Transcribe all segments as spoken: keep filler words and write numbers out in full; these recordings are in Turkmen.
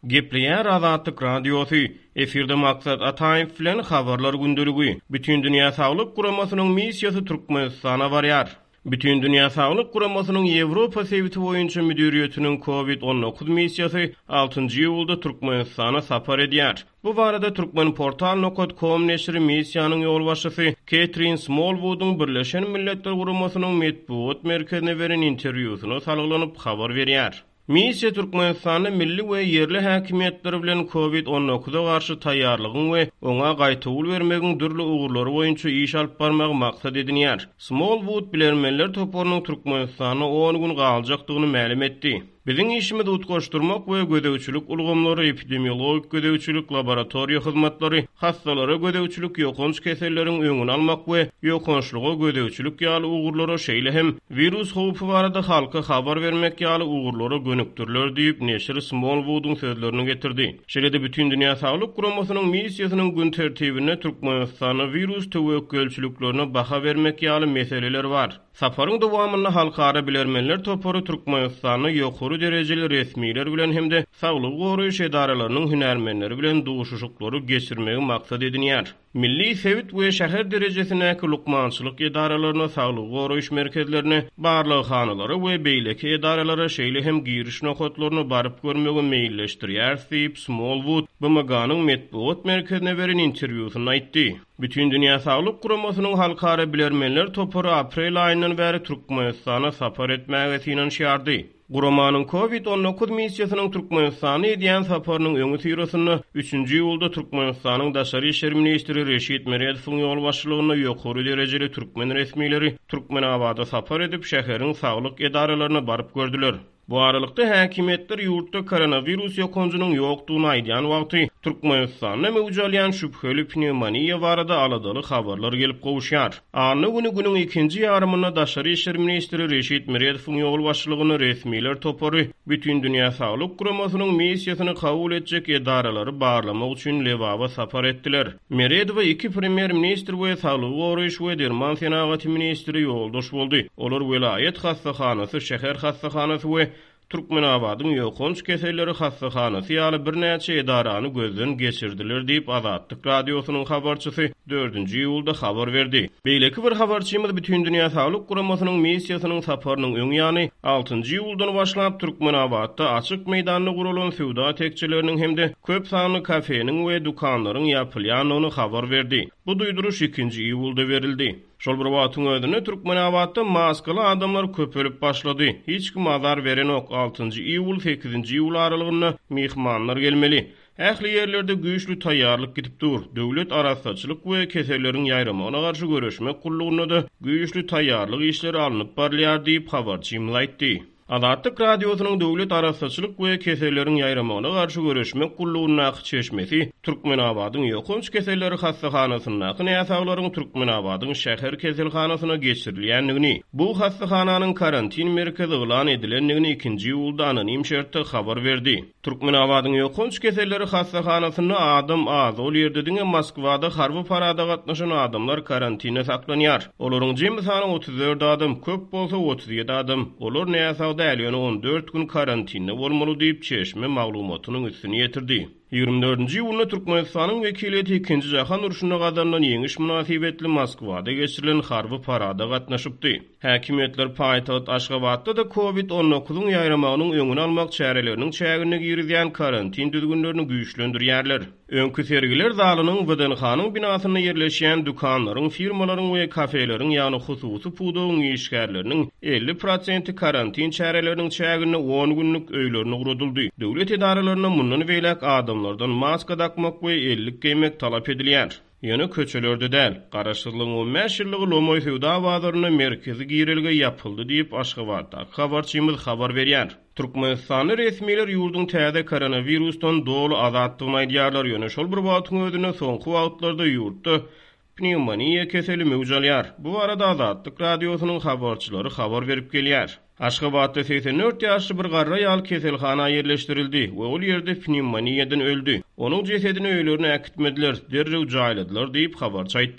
Gepleýär Azatlyk radiosu. Efirde maksat ataýyn filan habarlar gündüligi. Bütün dünýä saglyk guramasynyň missiýasy Türkmenistana barýar. Bütün dünýä saglyk guramasynyň Ýewropa sebiti boýunça müdiriýetiniň covid on dokuz missiýasy altynjy ýylda Türkmenistana sapar edýär. Bu barada Türkmen portal nokta com neşri missiýanyň ýolbaşçysy Catherine Smallwood'un Birleşen Milletler Guramasynyň medeniýet merkezine beren interwýusyna salyglanyp habar berýär. Missiýa Türkmenistanyň milli we yerli häkimetleri bilen covid on dokuza garşy taýýarlygyň we oňa gaýtawul bermegiň dürli ugurlary boýunça iş alyp barmagy maksat edinýär. Smallwood bilermenler toporunyň Türkmenistana on gün galjakdygyny ma'lum etdi. Biziň işimiz utgaşdyrmak we gödäwçilik ulgamlary, epidemiologik gödäwçilik laboratoriýa hyzmatlary, hastalara gödäwçilik, ýokunç keselleriň öňüni almak we ýokunçlyga gödäwçilik ýaly ugurlara şeýle hem virus howpy barada halka habar bermek ýaly ugurlara gönükdirler diýip neşir Smallwood'un sözlerini getirdi. Şeýle-de bütün dünýä saglyk guramasynyň missiýasynyň gün tertibine Türkmenistana virus tewekkelçiliklerine baha bermek ýaly meseleler bar. Saparyň dowamynda halkara bilermenler toporu Türkmenistana ýokary derejeli resmiler bilen hemde saglyk goraýyş edaralarynyň hünärmenleri bilen duşuşuklary geçirmegi maksat edinýär. Milli sebit we şäher derejesindäki lukmançylyk edaralaryna, saglyk goraýyş merkezlerine, barlyk hanalary we beýleki edaralary şeýle hem giriş nokatlaryna baryp görmegi meýilleşdirýär diýip Smallwood B M G'nyň medeniýet merkezine beren interwýusynda aýtdy. Bütün dünýä saglyk guramasynyň halkara bilermenler toporu aprel aýyndan bäri Türkmenistana sapar etmäge synan şiýardy. Guramanyň covid on dokuz missiýasynyň Türkmenistana edýän saparynyň öňü syrasyny üçünji ýylda Türkmenistanyň daşary işler ministri Reşit Meredowyň ýolbaşçylygyna ýokary derejeli türkmen resmileri Türkmenabada sapar edip şäheriň saglyk edaralaryna baryp gördüler. Bu aralykda häkimetler ýurtda koronavirus ýokunjunyň ýokdugyny aýdýan wagty Türkmenistana mewjudalyan şüpheli pneumoniýa barada aladaly habarlar gelip gowuşýar. Any güni günüň ikinji ýarymyna daşary işler ministri Reşit Meredowyň ýolbaşçylygyna resmiler topory bütün dünýä saglyk guramasynyň missiýasyny kabul etjek edaralary barlamak üçin Lewaba sapar etdiler. Meredowy iki premier ministr we saglyk goraýyş we derman senagaty ministri ýoldaş boldy. Olar welaýet hastahanasy, şäher hastahanasy we Türkmenabadyň ýokunç keselleri hastahanasy ýaly bir näçe edarany gözden geçirdiler diýip Azatlyk radiosynyň habarçysy dördünji ýylda habar berdi. Beýleki bir habarçymyz bütün dünýä saglyk guramasynyň missiýasynyň saparynyň öňü ýany altynjy ýyldan başlap Türkmenabadda açyk meýdanyny guralan sowda tekçileriniň hemde köp sanly kafeniň we dukanlaryň ýapylýanyny habar berdi. Bu duýduruş ikinji ýylda berildi. Şol bir wagtyň özünde Türkmenabadda maskaly adamlar köpelip başlady. Hiç kim azar beren ok. altynjy ýyl sekizinji ýyl aralygynda mehmanlar gelmeli. Ähli ýerlerde güýçlü taýýarlyk gidip dur. Döwlet arasaçylyk we keselleriň ýaýramagyna garşy görüşmek gullugyna da güýçlü taýýarlyk işleri alınıp barlýar diýip habarçy aýtdy. Azatlyk radiosynyň döwlet arasaçylyk we kesellerin ýaýramagyna garşy görüşmek gullugyna çeşmesi Türkmenabadyň ýokunç keselleri hastahanasyna näsaglaryň Türkmenabadyň şäher keselhanasyna geçirilýändigini, bu hastahananyň karantin merkezi ilan edilendigini ikinji ýylda anonim şertde habar berdi. Türkmenabadyň ýokunç keselleri hastahanasyna adam az ol ýerde diňe Moskwada harby parada gatnaşan adamlar karantinde saklanýar. Olaryň jemgy sany otuz dört adam, köp bolsa otuz ýedi adam. Olar näsagda ýöne on dört gün karantinde bolmaly diýip çeşme maglumatynyň üstüne ýetirdi. ýygrimi dördünji ýylyna Türkmenistanyň wekileti ikinji jahan uruşyna gazandan ýeňiş münasibetli Moskwada geçirilen harby parada gatnaşypdy. Häkimetler paýtagat Aşgabatda da covid on dokuzyň ýaýramagynyň öňüni almak çäreleriniň çägine girýän karantin düzgünlerini güýçlendirýärler. Öňkü sergiler zalynyň W D N H'nyň binasyna ýerleşýän dukanlaryň, firmalaryň we kafeleriň ýani hususy pudowyň işgärleriniň elli prosenti karantin çäreleriniň çägine on günlük öýlerini guruldy. Döwlet edaralaryna mundan beýlek adamlardan maska takmak we ellik geymek talap edilýär. Ýöne köçelerde däl, garaşsyzlygyň on beş ýyllygy Lomoy sowda bazaryna merkezi girilge ýapyldy diýip Aşgabatda habarçymyz habar berýär. Türkmenistany resmiler ýurdun täze koronavirusdan dolu azatlygyny aýdýarlar. Ýöne şol bir wagtyň özüne soňky wagtlarda ýurtda pneumoniýa keseli mewjudalýar. Bu arada Azatlyk radiosynyň habarçylary habar berip gelýär. Aşgabatda seksen dört ýaşly bir garra ýaly keselhana ýerleşdirildi we ol ýerde pneumoniýadan öldü. Onuň jesedini öýlerine äkitmediler, derrew jaýladylar diýip habarçy aýtdy.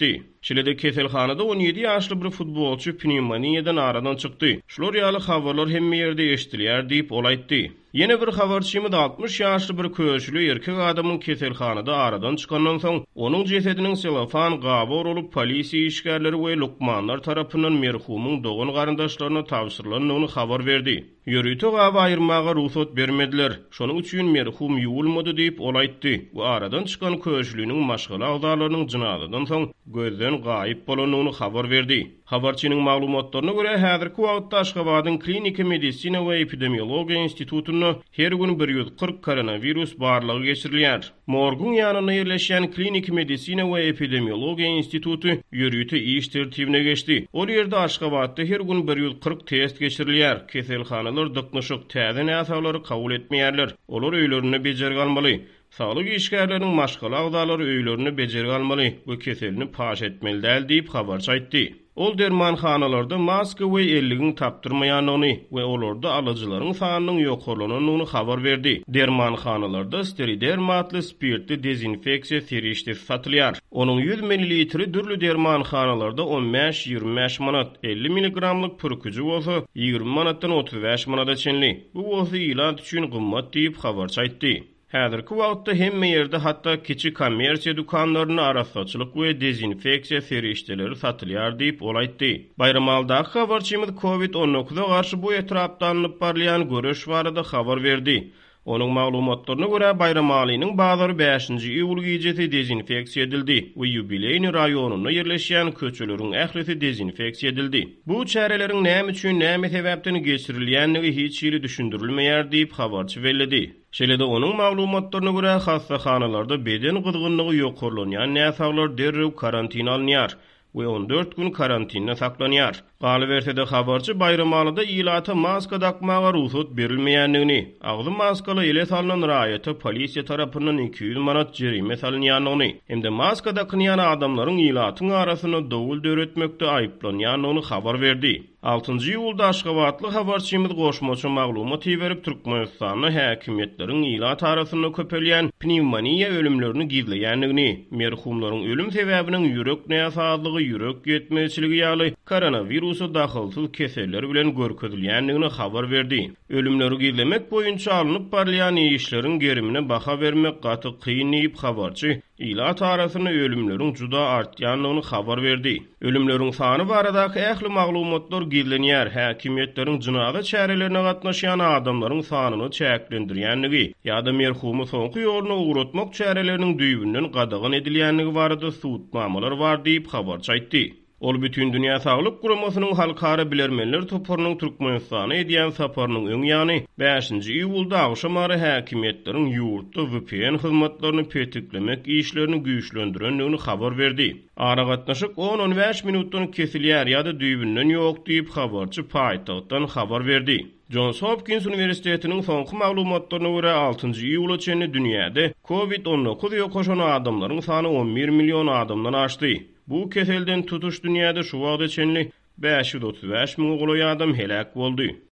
Şeýle-de keselhanada on ýedi ýaşly bir futbolçy pneumoniýadan aradan çykdy. Şular ýaly habarlar hemme ýerde eşdilýär diýip ol aýtdy. Yine bir habarçymyz altmış ýaşly bir köşlü erkek adamyň keselhanada aradan çykandan soň onuň jesediniň selofan gabar olup polisiýa işgärleri we lukmanlar tarapyndan merhumyň dogan garandaşlaryna tapşyrylandygyny habar berdi. Ýörüýte gaby aýyrmaga ruhsat bermediler. Şonuň üçin merhum ýuwulmady diýip ol aýtdy. Bu aradan çykan köşlüniň maşgala agdalarynyň jynazadan soň gözden gaýyp bolanyny habar berdi. Habarçynyň maglumatlaryna görä häzirki wagtda Aşgabatyň Klinika Medisina we Epidemiologiya institutuny her gün bir ýüz kırk koronavirus barlygy geçirilýär. Morgun ýanyna ýerleşen Klinika Medisina we Epidemiologiya institutu ýörüýte iş tertibine geçdi. Ol ýerde Aşgabatda her gün bir ýüz kırk test geçirilýär. Keselhanalar dıknyşyk täze näsaglary kabul etmeýärler. Olar öýlerini bejerip almaly. Sağlyk işgärleriniň maşgala agdalary öýlerini bejerip almaly. Bu keselini paş etmeli däl diýip habarçy aýtdy. Ol dermanhanalarda maska we elligin tapdyrmaýanyny we olarda alyjylaryň sanynyň ýokurlanyny habar berdi. Dermanhanalarda steriderma atly spirtli dezinfeksiýa serişleri satylýar. Onuň ýüz mililitri dürli dermanhanalarda on beş ýygrimi beş manat, elli milligramlyk pürküji bolsa ýygrimi manatdan otuz beş manata çenli. Bu bolsa ilat üçin gymmat diýip habarçy aýtdy. Häzirki wagtda hemme ýerde hatda kiçik kommersiýa dukanlaryny arasaçylyk we dezinfeksiýa serişleri satylýar diýip ol aýtdy. Bayramalda habarçymyz covid on dokuza garşy bu etrapda alınıp barlayan göreş barada habar berdi. Onuň maglumatlaryna görä Bayramalynyň bazary beşinji iýul gecesi dezinfeksiýa edildi we Ýubileyni raýonuna ýerleşýän köçeleriň ählisi dezinfeksiýa edildi. Bu çäreleriň näme üçin näme sebäpden geçirilýänligi hiç ýyly düşündirilmeýär diýip habarçy bellädi. Şeýle-de onuň maglumatlaryna görä hastaxanalarda beden gyzgynlygy ýokurlanýan näsaglar derrew karantin alınýar we on dört gün karantinde saklanýar. Galy berse-de habarçy Bayramalyda ilata maska takmaga ruhsat berilmeýändigini, agzy maskaly ele salynan raýata polisiýa tarapyndan iki ýüz manat jerime salynýanyny, hemde maska takynýan adamlaryň ilatyň arasyna dowul döretmekde aýyplanýanyny habar berdi. altynjy iýulda Aşgabatly habarçymyz goşmaçy maglumat berip Türkmenistanyň häkimetleriň ilat arasyna köpelýän pneumoniýa ölümlerini gizleýändigini, merhumlaryň ölüm sebäbiniň ýürek näsazlygy, ýürek ýetmezçiligi ýaly koronavirusa dahylsyz keseller bilen görkezilýändigini habar berdi. Ölümleri gizlemek boýunça alınıp barlayan işlerin gerimine baha vermek gaty kıyın diýip habarçy ilat arasyna ölümleriň juda artýanyny habar berdi. Ölümleriň sany baradaky ähli maglumatlar gizlenýär. Häkimetleriň jynaza çärelerine gatnaşýan adamlaryň sanyny çäklendirýänligi ýa-da merhumy soňky ýoluna uğratmak çäreleriniň düýbünden gadagan edilýänligi barada suwutmamalar bar diýip habarçy aýtdy. Ol bütün dünýä saglyk guramasynyň halkara bilermenler toparynyň Türkmenistana edýän saparynyň öň ýany beşinji iýulda agşamary häkimetleriň ýurtda V P N hyzmatlaryny petiklemek işlerini güýçlendirendigini habar berdi. Ara gatnaşyk on on beş minutdan kesilýär ýa-da düýbünden ýok diýip habarçy paýtagtdan habar berdi. Johns Hopkins Üniversitetiniň soňky maglumatlaryna görä altynjy iýula çenli dünýäde covid on dokuz ýokaşan adamlaryň sany on bir million adamdan aşdy. Bu keselden tutuş dünýäde şu wagtda çenli beş ýüz otuz beş ming goly adam helak boldy.